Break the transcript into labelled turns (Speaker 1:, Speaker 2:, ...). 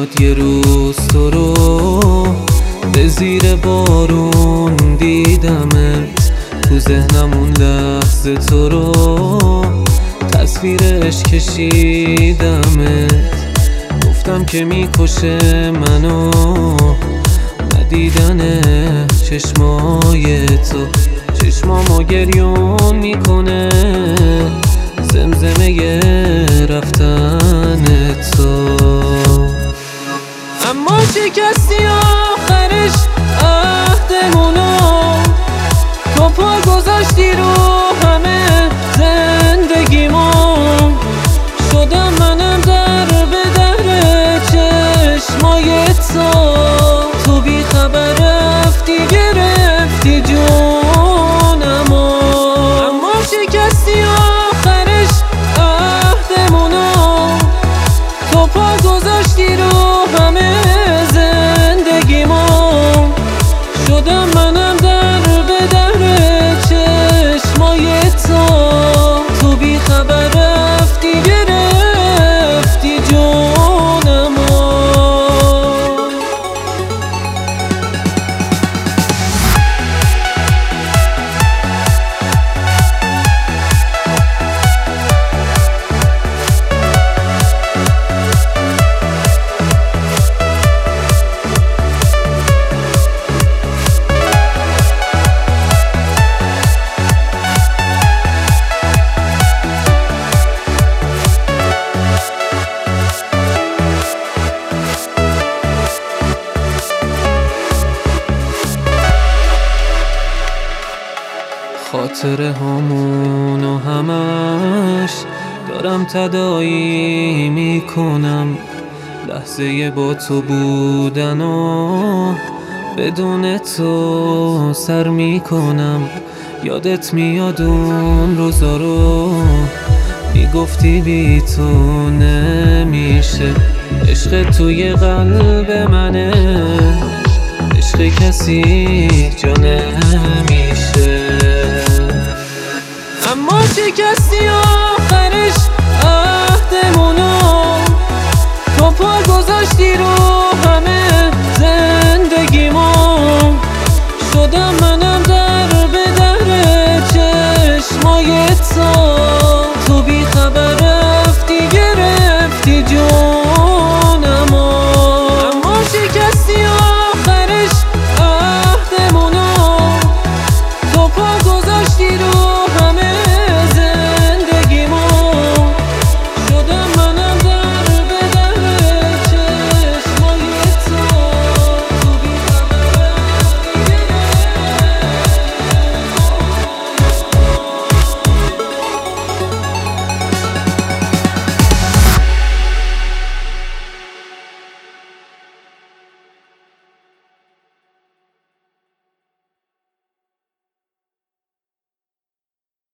Speaker 1: میاد یه روز تو رو به زیر بارون دیدمت، تو ذهنم اون لحظه تو رو تصویرش کشیدمت. گفتم که میکشه منو ندیدن چشمای تو، چشمامو گریون میکنه زمزمه رفتن تو. اما شکستی آخرش عهدمونو، تو پا گذاشتی رو همه زندگیمو. شدم منم در به در چشمای تو بی خبر رفتی گرفتی جونمو. اما شکستی آخرش عهدمونو، تو پا گذاشتی رو همه زندگیمو. شدم منم در به در چشمای تو بی خبر رفتی گرفتی جونمو. خاطره هامونو همش دارم تداعی میکنم، لحظه با تو بودن و بدون تو سر میکنم. یادت میاد اون روزا رو میگفتی بی تو نمیشه، عشق توی قلب منه، عشق کسی جا نمیشه. اما شکستی آخرش عهدمونو، تو پا گذاشتی رو همه زندگیمو. شدم منم در به در چشمای تو